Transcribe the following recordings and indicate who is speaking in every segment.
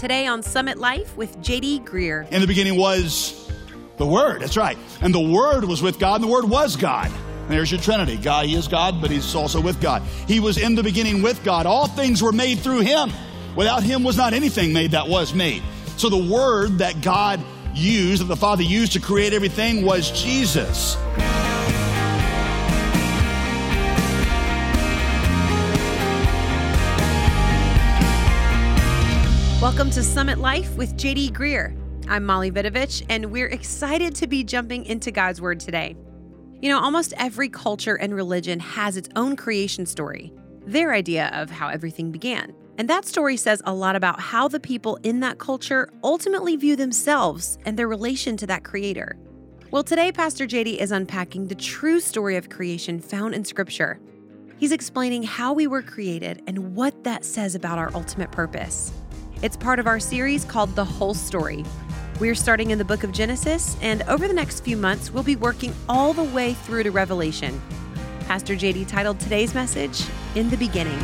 Speaker 1: Today on Summit Life with J.D. Greear.
Speaker 2: In the beginning was the Word, that's right. And the Word was with God, and the Word was God. And there's your Trinity. God, He is God, but He's also with God. He was in the beginning with God. All things were made through Him. Without Him was not anything made that was made. So the Word that God used, that the Father used to create everything, was Jesus.
Speaker 1: Welcome to Summit Life with J.D. Greear. I'm Molly Vidovich, and we're excited to be jumping into God's Word today. You know, almost every culture and religion has its own creation story, their idea of how everything began. And that story says a lot about how the people in that culture ultimately view themselves and their relation to that creator. Well, today, Pastor J.D. is unpacking the true story of creation found in Scripture. He's explaining how we were created and what that says about our ultimate purpose. It's part of our series called The Whole Story. We're starting in the book of Genesis, and over the next few months, we'll be working all the way through to Revelation. Pastor J.D. titled today's message, In the Beginning.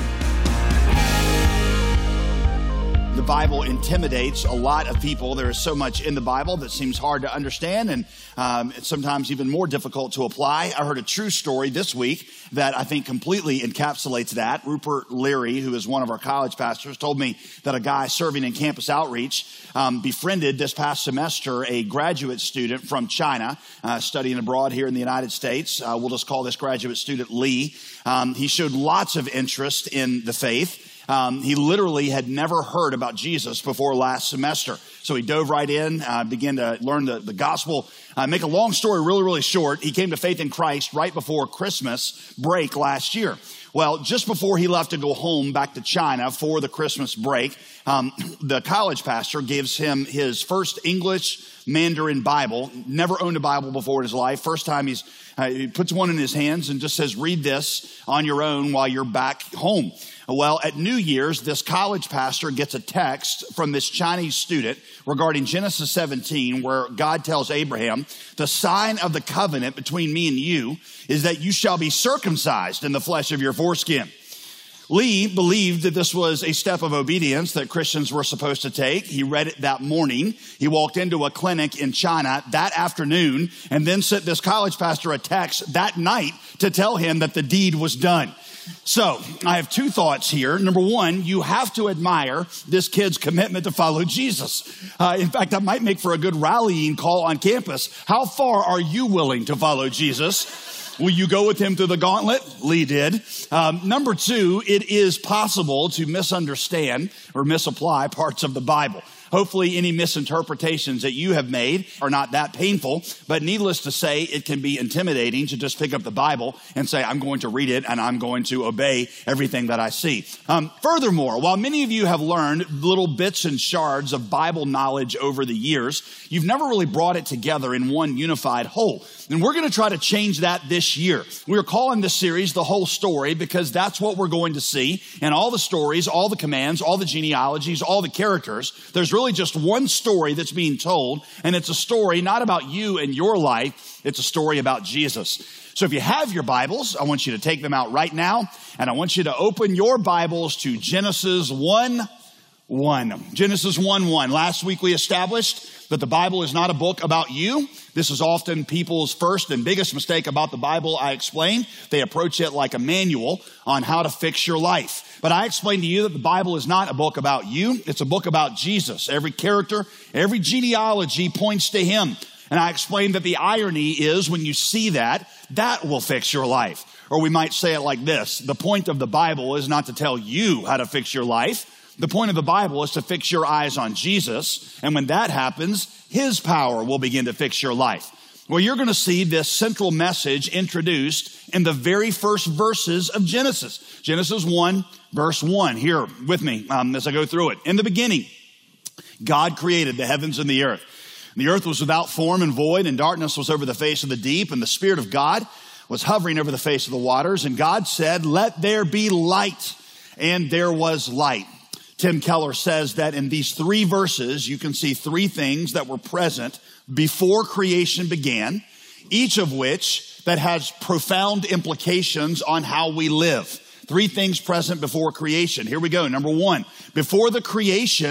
Speaker 2: The Bible intimidates a lot of people. There is so much in the Bible that seems hard to understand and it's sometimes even more difficult to apply. I heard a true story this week that I think completely encapsulates that. Rupert Leary, who is one of our college pastors, told me that a guy serving in campus outreach befriended this past semester a graduate student from China studying abroad here in the United States. We'll just call this graduate student Lee. He showed lots of interest in the faith. He literally had never heard about Jesus before last semester. So he dove right in, began to learn the gospel. Make a long story really, really short, he came to faith in Christ right before Christmas break last year. Well, just before he left to go home back to China for the Christmas break, the college pastor gives him his first English Mandarin Bible. Never owned a Bible before in his life. First time he puts one in his hands and just says, read this on your own while you're back home. Well, at New Year's, this college pastor gets a text from this Chinese student regarding Genesis 17, where God tells Abraham, the sign of the covenant between me and you is that you shall be circumcised in the flesh of your foreskin. Lee believed that this was a step of obedience that Christians were supposed to take. He read it that morning. He walked into a clinic in China that afternoon and then sent this college pastor a text that night to tell him that the deed was done. So I have two thoughts here. Number one, you have to admire this kid's commitment to follow Jesus. In fact, that might make for a good rallying call on campus. How far are you willing to follow Jesus? Will you go with him through the gauntlet? Lee did. Number two, it is possible to misunderstand or misapply parts of the Bible. Hopefully any misinterpretations that you have made are not that painful, but needless to say, it can be intimidating to just pick up the Bible and say, I'm going to read it and I'm going to obey everything that I see. Furthermore, while many of you have learned little bits and shards of Bible knowledge over the years, you've never really brought it together in one unified whole. And we're going to try to change that this year. We're calling this series The Whole Story because that's what we're going to see in all the stories, all the commands, all the genealogies, all the characters. There's really just one story that's being told, and it's a story not about you and your life. It's a story about Jesus. So if you have your Bibles, I want you to take them out right now, and I want you to open your Bibles to Genesis 1:1. Genesis 1:1. Last week we established that the Bible is not a book about you. This is often people's first and biggest mistake about the Bible. I explained they approach it like a manual on how to fix your life. But I explained to you that the Bible is not a book about you. It's a book about Jesus. Every character, every genealogy points to him. And I explained that the irony is when you see that, that will fix your life. Or we might say it like this. The point of the Bible is not to tell you how to fix your life. The point of the Bible is to fix your eyes on Jesus. And when that happens, his power will begin to fix your life. Well, you're going to see this central message introduced in the very first verses of Genesis. Genesis 1, verse 1. Here with me as I go through it. In the beginning, God created the heavens and the earth. The earth was without form and void, and darkness was over the face of the deep, and the Spirit of God was hovering over the face of the waters. And God said, let there be light. And there was light. Tim Keller says that in these three verses, you can see three things that were present before creation began, each of which that has profound implications on how we live. Three things present before creation. Here we go. Number one, before the creation,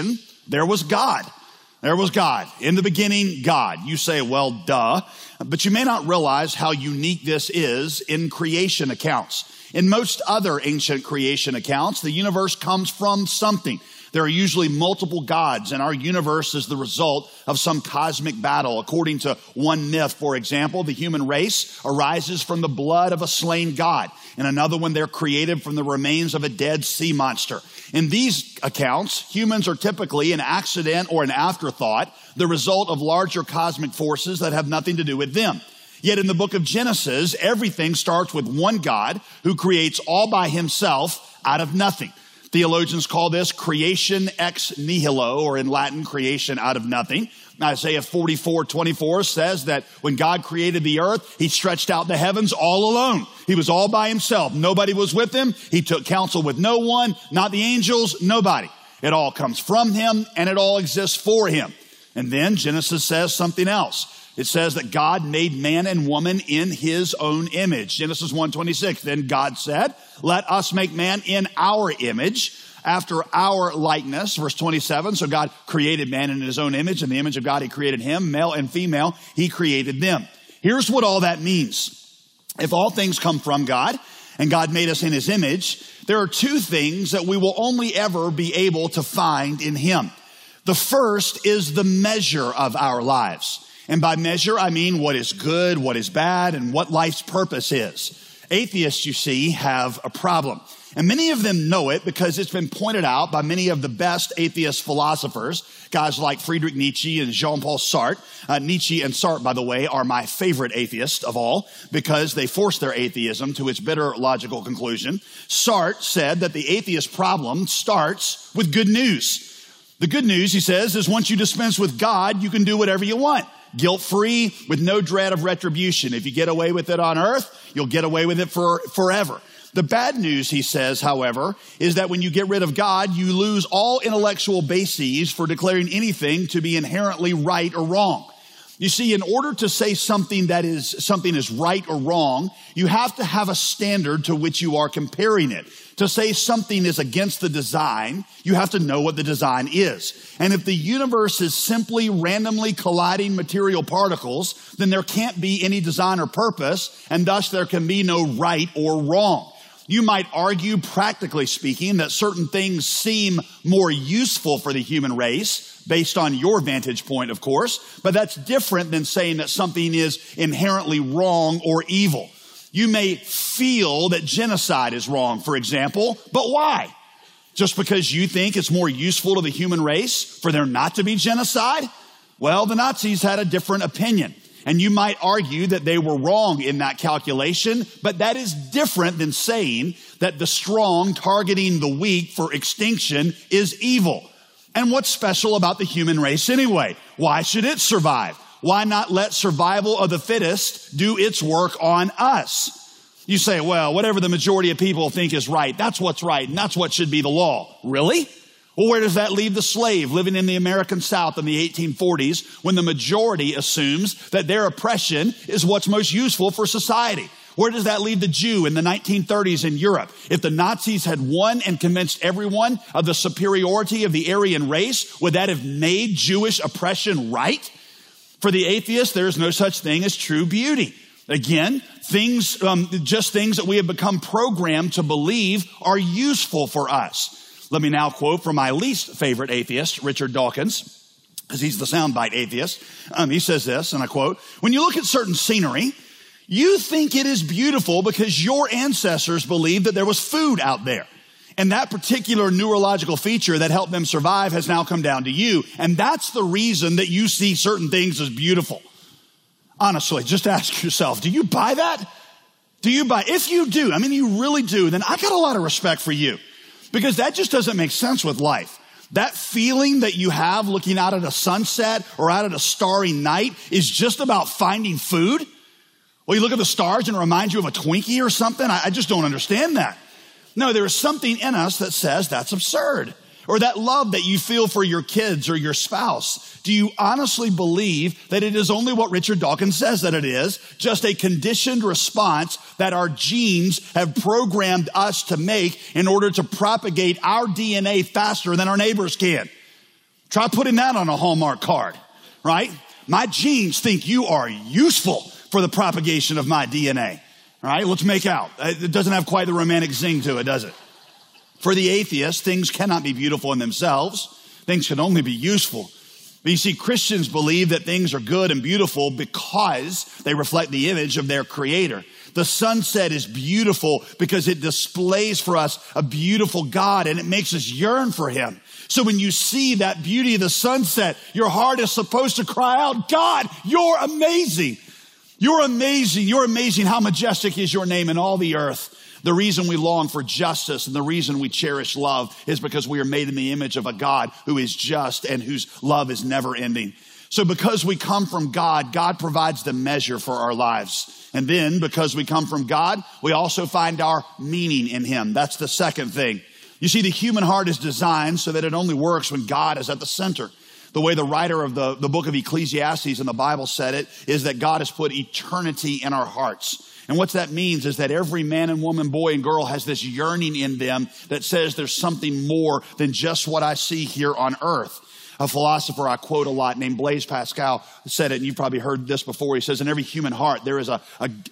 Speaker 2: There was God. There was God. In the beginning, God. You say, well, duh. But you may not realize how unique this is in creation accounts. In most other ancient creation accounts, the universe comes from something. There are usually multiple gods, and our universe is the result of some cosmic battle. According to one myth, for example, the human race arises from the blood of a slain god. In another one, they're created from the remains of a dead sea monster. In these accounts, humans are typically an accident or an afterthought, the result of larger cosmic forces that have nothing to do with them. Yet in the book of Genesis, everything starts with one God who creates all by himself out of nothing. Theologians call this creation ex nihilo, or in Latin, creation out of nothing. Isaiah 44:24 says that when God created the earth, he stretched out the heavens all alone. He was all by himself. Nobody was with him. He took counsel with no one, not the angels, nobody. It all comes from him and it all exists for him. And then Genesis says something else. It says that God made man and woman in his own image. Genesis 1:26. Then God said, let us make man in our image, after our likeness. Verse 27. So God created man in his own image. In the image of God, he created him, male and female. He created them. Here's what all that means. If all things come from God and God made us in his image, there are two things that we will only ever be able to find in him. The first is the measure of our lives. And by measure, I mean what is good, what is bad, and what life's purpose is. Atheists, you see, have a problem. And many of them know it because it's been pointed out by many of the best atheist philosophers, guys like Friedrich Nietzsche and Jean-Paul Sartre. Nietzsche and Sartre, by the way, are my favorite atheists of all because they force their atheism to its bitter logical conclusion. Sartre said that the atheist problem starts with good news. The good news, he says, is once you dispense with God, you can do whatever you want. Guilt-free, with no dread of retribution. If you get away with it on earth, you'll get away with it forever. The bad news, he says, however, is that when you get rid of God, you lose all intellectual bases for declaring anything to be inherently right or wrong. You see, in order to say something is right or wrong, you have to have a standard to which you are comparing it. To say something is against the design, you have to know what the design is. And if the universe is simply randomly colliding material particles, then there can't be any design or purpose, and thus there can be no right or wrong. You might argue, practically speaking, that certain things seem more useful for the human race, based on your vantage point, of course, but that's different than saying that something is inherently wrong or evil. You may feel that genocide is wrong, for example, but why? Just because you think it's more useful to the human race for there not to be genocide? Well, the Nazis had a different opinion. And you might argue that they were wrong in that calculation, but that is different than saying that the strong targeting the weak for extinction is evil. And what's special about the human race anyway? Why should it survive? Why not let survival of the fittest do its work on us? You say, well, whatever the majority of people think is right, that's what's right, and that's what should be the law. Really? Well, where does that leave the slave living in the American South in the 1840s when the majority assumes that their oppression is what's most useful for society? Where does that leave the Jew in the 1930s in Europe? If the Nazis had won and convinced everyone of the superiority of the Aryan race, would that have made Jewish oppression right? For the atheist, there is no such thing as true beauty. Again, things that we have become programmed to believe are useful for us. Let me now quote from my least favorite atheist, Richard Dawkins, because he's the soundbite atheist. He says this, and I quote, when you look at certain scenery, you think it is beautiful because your ancestors believed that there was food out there. And that particular neurological feature that helped them survive has now come down to you. And that's the reason that you see certain things as beautiful. Honestly, just ask yourself, do you buy that? If you do, you really do, then I got a lot of respect for you. Because that just doesn't make sense with life. That feeling that you have looking out at a sunset or out at a starry night is just about finding food. Well, you look at the stars and it reminds you of a Twinkie or something. I just don't understand that. No, there is something in us that says that's absurd. Or that love that you feel for your kids or your spouse. Do you honestly believe that it is only what Richard Dawkins says that it is, just a conditioned response that our genes have programmed us to make in order to propagate our DNA faster than our neighbors can? Try putting that on a Hallmark card, right? My genes think you are useful for the propagation of my DNA. All right, let's make out. It doesn't have quite the romantic zing to it, does it? For the atheist, things cannot be beautiful in themselves. Things can only be useful. But you see, Christians believe that things are good and beautiful because they reflect the image of their Creator. The sunset is beautiful because it displays for us a beautiful God, and it makes us yearn for Him. So when you see that beauty of the sunset, your heart is supposed to cry out, God, you're amazing. You're amazing. You're amazing. How majestic is your name in all the earth. The reason we long for justice and the reason we cherish love is because we are made in the image of a God who is just and whose love is never ending. So because we come from God, God provides the measure for our lives. And then because we come from God, we also find our meaning in Him. That's the second thing. You see, the human heart is designed so that it only works when God is at the center. The way the writer of the book of Ecclesiastes in the Bible said it is that God has put eternity in our hearts. And what that means is that every man and woman, boy and girl has this yearning in them that says there's something more than just what I see here on earth. A philosopher I quote a lot named Blaise Pascal said it, and you've probably heard this before. He says, in every human heart, there's a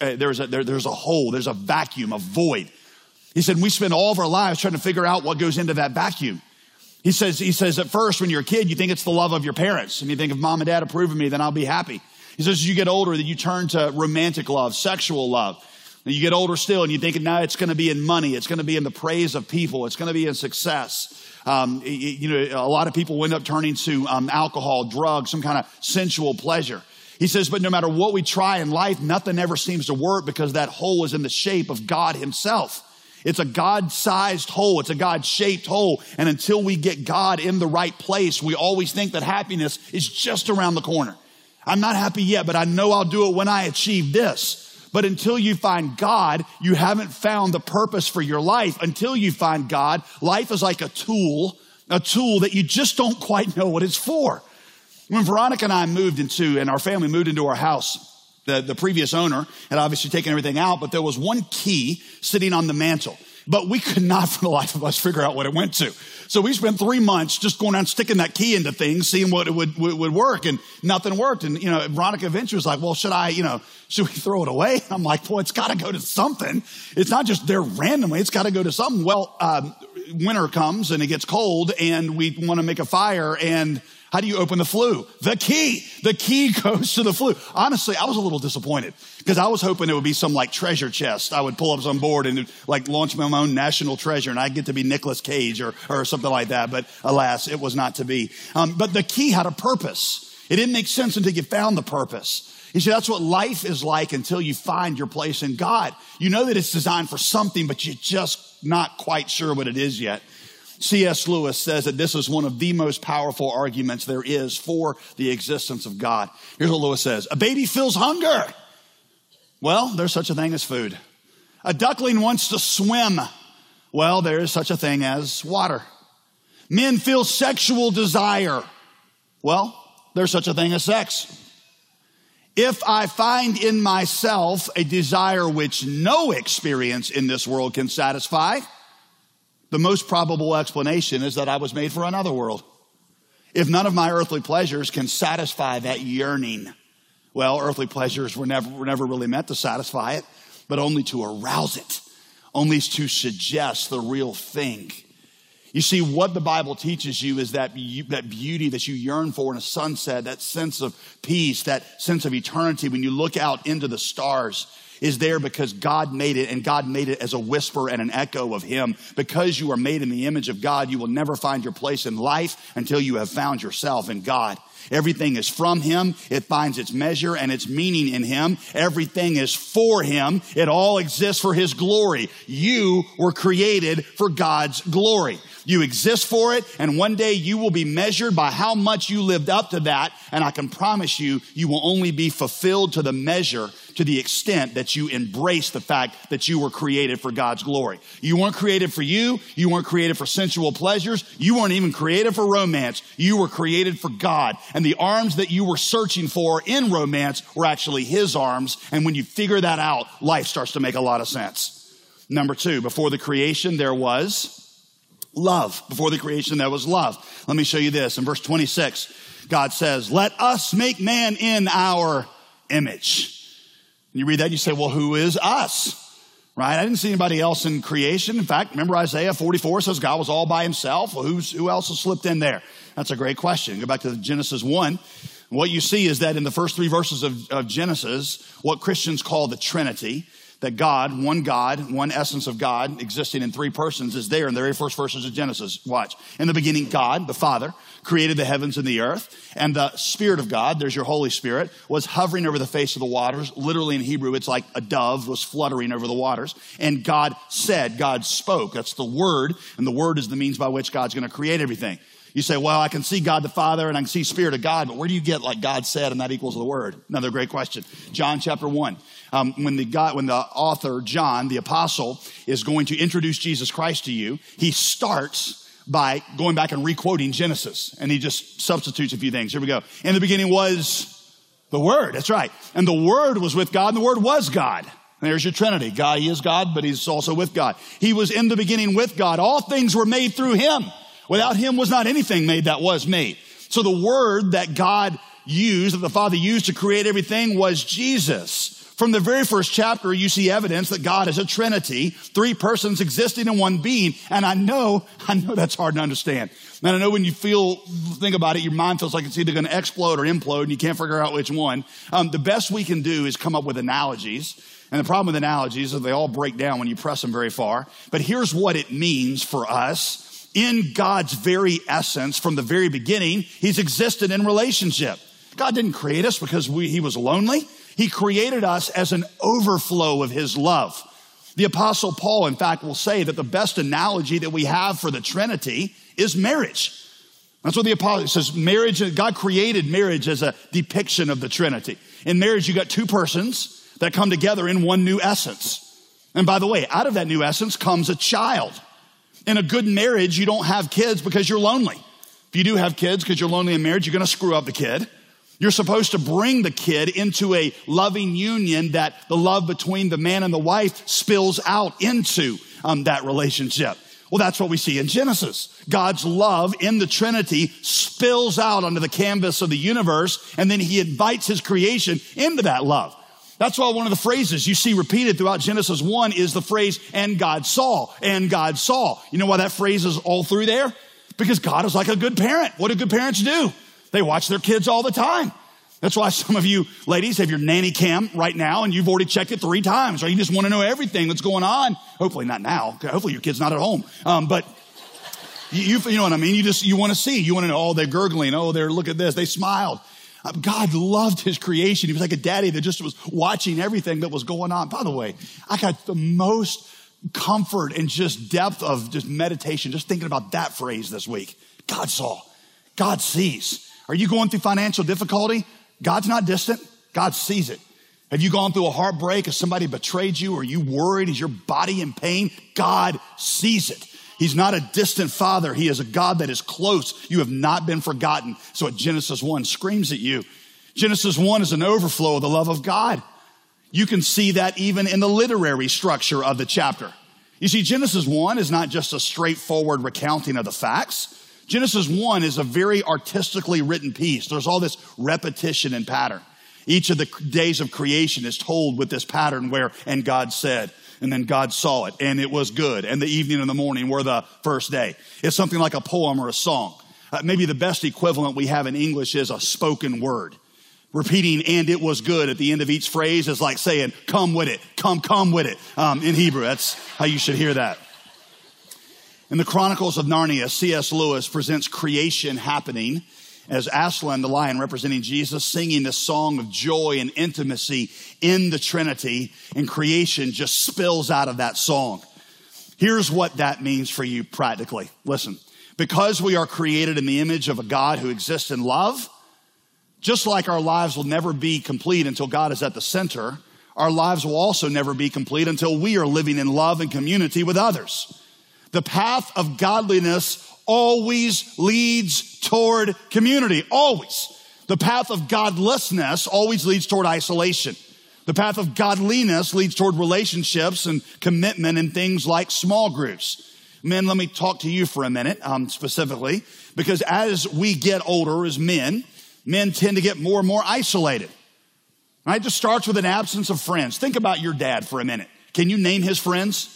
Speaker 2: hole, there's a vacuum, a void. He said, we spend all of our lives trying to figure out what goes into that vacuum. He says at first, when you're a kid, you think it's the love of your parents. And you think if mom and dad approve of me, then I'll be happy. He says, as you get older, that you turn to romantic love, sexual love. And you get older still and you think now it's going to be in money. It's going to be in the praise of people. It's going to be in success. A lot of people end up turning to alcohol, drugs, some kind of sensual pleasure. He says, but no matter what we try in life, nothing ever seems to work because that hole is in the shape of God Himself. It's a God-sized hole. It's a God-shaped hole. And until we get God in the right place, we always think that happiness is just around the corner. I'm not happy yet, but I know I'll do it when I achieve this. But until you find God, you haven't found the purpose for your life. Until you find God, life is like a tool that you just don't quite know what it's for. When Veronica and I and our family moved into our house, the previous owner had obviously taken everything out, but there was one key sitting on the mantle. But we could not for the life of us figure out what it went to. So we spent 3 months just going around sticking that key into things, seeing what it would work, and nothing worked. And, Veronica eventually was like, well, should we throw it away? I'm like, well, it's got to go to something. It's not just there randomly. It's got to go to something. Well, winter comes and it gets cold and we want to make a fire, and how do you open the flue? The key goes to the flue. Honestly, I was a little disappointed because I was hoping it would be some like treasure chest. I would pull up some board and like launch my own national treasure and I'd get to be Nicolas Cage or something like that. But alas, it was not to be. But the key had a purpose. It didn't make sense until you found the purpose. You see, that's what life is like until you find your place in God. You know that it's designed for something, but you're just not quite sure what it is yet. C.S. Lewis says that this is one of the most powerful arguments there is for the existence of God. Here's what Lewis says. A baby feels hunger. Well, there's such a thing as food. A duckling wants to swim. Well, there is such a thing as water. Men feel sexual desire. Well, there's such a thing as sex. If I find in myself a desire which no experience in this world can satisfy, the most probable explanation is that I was made for another world. If none of my earthly pleasures can satisfy that yearning, well, earthly pleasures were never really meant to satisfy it, but only to arouse it, only to suggest the real thing. You see, what the Bible teaches you is that beauty that you yearn for in a sunset, that sense of peace, that sense of eternity when you look out into the stars, is there because God made it, and God made it as a whisper and an echo of Him. Because you are made in the image of God, you will never find your place in life until you have found yourself in God. Everything is from Him. It finds its measure and its meaning in Him. Everything is for Him. It all exists for His glory. You were created for God's glory. You exist for it, and one day you will be measured by how much you lived up to that, and I can promise you, you will only be fulfilled to the measure, to the extent that you embrace the fact that you were created for God's glory. You weren't created for you. You weren't created for sensual pleasures. You weren't even created for romance. You were created for God, and the arms that you were searching for in romance were actually His arms, and when you figure that out, life starts to make a lot of sense. Number two, before the creation, there was Love. Before the creation, there was love. Let me show you this. In verse 26, God says, let us make man in our image. And you read that and you say, well, who is us? Right? I didn't see anybody else in creation. In fact, remember Isaiah 44 says God was all by himself. Well, who else has slipped in there? That's a great question. Go back to Genesis 1. What you see is that in the first 3 verses of Genesis, what Christians call the Trinity, that God, one essence of God existing in 3 persons is there in the very first verses of Genesis. Watch. In the beginning, God, the Father, created the heavens and the earth, and the Spirit of God, there's your Holy Spirit, was hovering over the face of the waters. Literally in Hebrew, it's like a dove was fluttering over the waters. And God said, God spoke. That's the Word, and the Word is the means by which God's going to create everything. You say, well, I can see God the Father and I can see Spirit of God, but where do you get like God said and that equals the Word? Another great question. John chapter 1. When the author, John, the apostle, is going to introduce Jesus Christ to you, he starts by going back and re-quoting Genesis. And he just substitutes a few things. Here we go. In the beginning was the Word. That's right. And the Word was with God and the Word was God. And there's your Trinity. God, he is God, but he's also with God. He was in the beginning with God. All things were made through him. Without him was not anything made that was made. So the word that God used, that the Father used to create everything was Jesus. From the very first chapter, you see evidence that God is a Trinity, 3 persons existing in one being. And I know that's hard to understand. And I know when you think about it, your mind feels like it's either going to explode or implode and you can't figure out which one. The best we can do is come up with analogies. And the problem with analogies is they all break down when you press them very far. But here's what it means for us. In God's very essence, from the very beginning, he's existed in relationship. God didn't create us because he was lonely. He created us as an overflow of his love. The Apostle Paul, in fact, will say that the best analogy that we have for the Trinity is marriage. That's what the Apostle says. Marriage, God created marriage as a depiction of the Trinity. In marriage, you got 2 persons that come together in one new essence. And by the way, out of that new essence comes a child. In a good marriage, you don't have kids because you're lonely. If you do have kids because you're lonely in marriage, you're going to screw up the kid. You're supposed to bring the kid into a loving union that the love between the man and the wife spills out into that relationship. Well, that's what we see in Genesis. God's love in the Trinity spills out onto the canvas of the universe, and then he invites his creation into that love. That's why one of the phrases you see repeated throughout Genesis 1 is the phrase, and God saw, and God saw. You know why that phrase is all through there? Because God is like a good parent. What do good parents do? They watch their kids all the time. That's why some of you ladies have your nanny cam right now and you've already checked it 3 times, or you just want to know everything that's going on. Hopefully not now. Hopefully your kid's not at home. But you know what I mean? You want to see. You want to know, oh, they're gurgling. Oh, look at this. They smiled. God loved his creation. He was like a daddy that just was watching everything that was going on. By the way, I got the most comfort and just depth of just meditation, just thinking about that phrase this week. God saw. God sees. Are you going through financial difficulty? God's not distant. God sees it. Have you gone through a heartbreak? Has somebody betrayed you? Are you worried? Is your body in pain? God sees it. He's not a distant father. He is a God that is close. You have not been forgotten. So what Genesis 1 screams at you. Genesis 1 is an overflow of the love of God. You can see that even in the literary structure of the chapter. You see, Genesis 1 is not just a straightforward recounting of the facts. Genesis 1 is a very artistically written piece. There's all this repetition and pattern. Each of the days of creation is told with this pattern where, and God said, and then God saw it, and it was good, and the evening and the morning were the first day. It's something like a poem or a song. Maybe the best equivalent we have in English is a spoken word. Repeating, and it was good at the end of each phrase is like saying, come with it, come with it, in Hebrew. That's how you should hear that. In the Chronicles of Narnia, C.S. Lewis presents creation happening as Aslan, the lion representing Jesus, singing this song of joy and intimacy in the Trinity, and creation just spills out of that song. Here's what that means for you practically. Listen, because we are created in the image of a God who exists in love, just like our lives will never be complete until God is at the center, our lives will also never be complete until we are living in love and community with others. The path of godliness always leads toward community, always. The path of godlessness always leads toward isolation. The path of godliness leads toward relationships and commitment and things like small groups. Men, let me talk to you for a minute, specifically, because as we get older as men tend to get more and more isolated. Right? It just starts with an absence of friends. Think about your dad for a minute. Can you name his friends?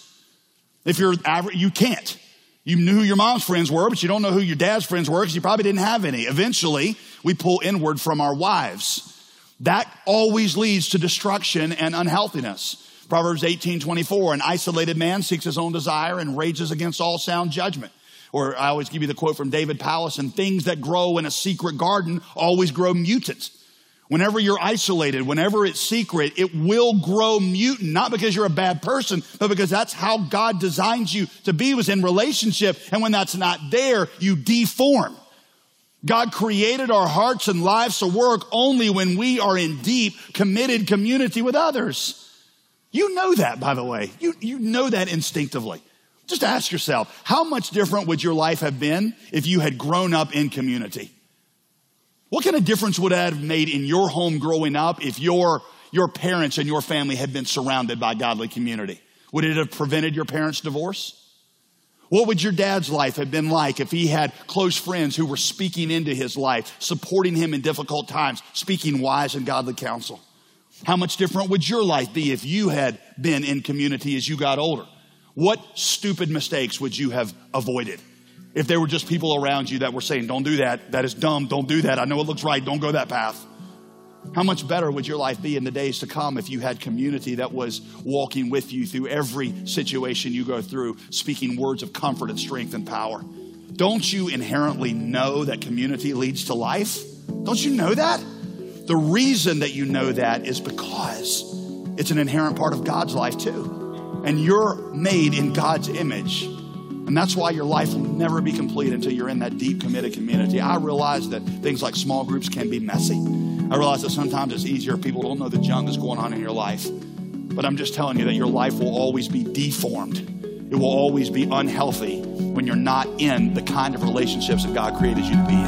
Speaker 2: If you're average, you can't. You knew who your mom's friends were, but you don't know who your dad's friends were because you probably didn't have any. Eventually, we pull inward from our wives. That always leads to destruction and unhealthiness. Proverbs 18:24, an isolated man seeks his own desire and rages against all sound judgment. Or I always give you the quote from David Powlison, things that grow in a secret garden always grow mutant. Whenever you're isolated, whenever it's secret, it will grow mutant, not because you're a bad person, but because that's how God designed you to be, was in relationship. And when that's not there, you deform. God created our hearts and lives to work only when we are in deep, committed community with others. You know that, by the way. You know that instinctively. Just ask yourself, how much different would your life have been if you had grown up in community? What kind of difference would that have made in your home growing up if your parents and your family had been surrounded by godly community? Would it have prevented your parents' divorce? What would your dad's life have been like if he had close friends who were speaking into his life, supporting him in difficult times, speaking wise and godly counsel? How much different would your life be if you had been in community as you got older? What stupid mistakes would you have avoided? If there were just people around you that were saying, don't do that, that is dumb, don't do that, I know it looks right, don't go that path. How much better would your life be in the days to come if you had community that was walking with you through every situation you go through, speaking words of comfort and strength and power? Don't you inherently know that community leads to life? Don't you know that? The reason that you know that is because it's an inherent part of God's life too. And you're made in God's image. And that's why your life will never be complete until you're in that deep, committed community. I realize that things like small groups can be messy. I realize that sometimes it's easier if people don't know the junk that's going on in your life. But I'm just telling you that your life will always be deformed. It will always be unhealthy when you're not in the kind of relationships that God created you to be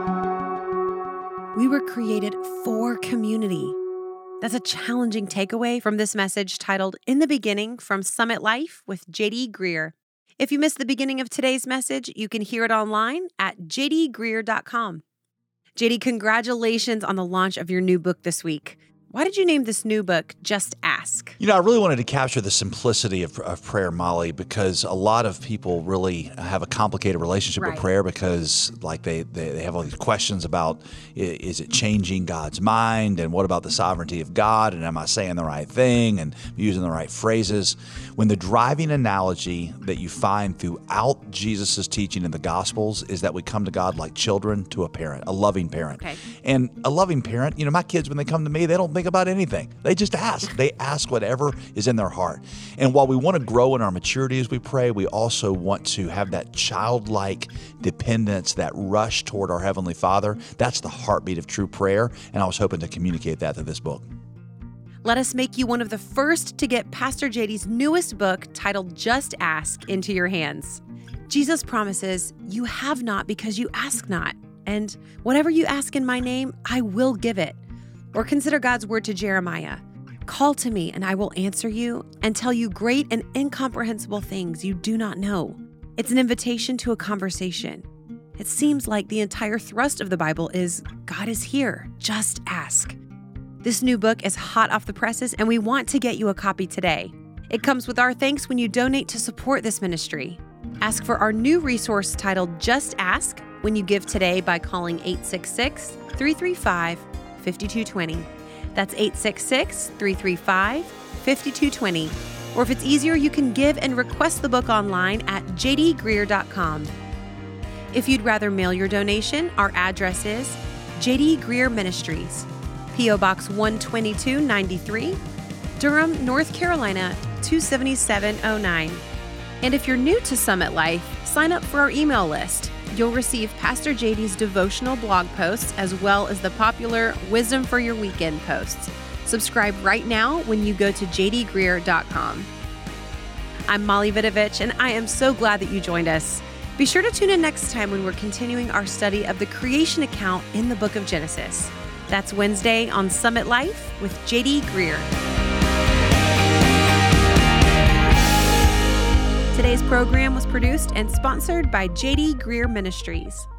Speaker 2: in.
Speaker 1: We were created for community. That's a challenging takeaway from this message titled In the Beginning from Summit Life with J.D. Greear. If you missed the beginning of today's message, you can hear it online at jdgreear.com. JD, congratulations on the launch of your new book this week. Why did you name this new book, Just Ask?
Speaker 3: You know, I really wanted to capture the simplicity of prayer, Molly, because a lot of people really have a complicated relationship with prayer because, like, they have all these questions about, is it changing God's mind? And what about the sovereignty of God? And am I saying the right thing and using the right phrases? When the driving analogy that you find throughout Jesus' teaching in the Gospels is that we come to God like children to a parent, a loving parent.
Speaker 1: Okay.
Speaker 3: And a loving parent, you know, my kids, when they come to me, they don't think about anything. They just ask. They ask whatever is in their heart. And while we want to grow in our maturity as we pray, we also want to have that childlike dependence, that rush toward our Heavenly Father. That's the heartbeat of true prayer, and I was hoping to communicate that through this book.
Speaker 1: Let us make you one of the first to get Pastor JD's newest book titled Just Ask into your hands. Jesus promises, you have not because you ask not. And whatever you ask in my name, I will give it. Or consider God's word to Jeremiah. Call to me and I will answer you and tell you great and incomprehensible things you do not know. It's an invitation to a conversation. It seems like the entire thrust of the Bible is God is here. Just ask. This new book is hot off the presses and we want to get you a copy today. It comes with our thanks when you donate to support this ministry. Ask for our new resource titled Just Ask when you give today by calling 866-335-5220. That's 866-335-5220. Or if it's easier, you can give and request the book online at jdgreear.com. If you'd rather mail your donation, our address is J.D. Greear Ministries, P.O. Box 12293, Durham, North Carolina 27709. And if you're new to Summit Life, sign up for our email list. You'll receive Pastor JD's devotional blog posts as well as the popular Wisdom for Your Weekend posts. Subscribe right now when you go to jdgreear.com. I'm Molly Vidovich, and I am so glad that you joined us. Be sure to tune in next time when we're continuing our study of the creation account in the book of Genesis. That's Wednesday on Summit Life with J.D. Greear. Today's program was produced and sponsored by J.D. Greear Ministries.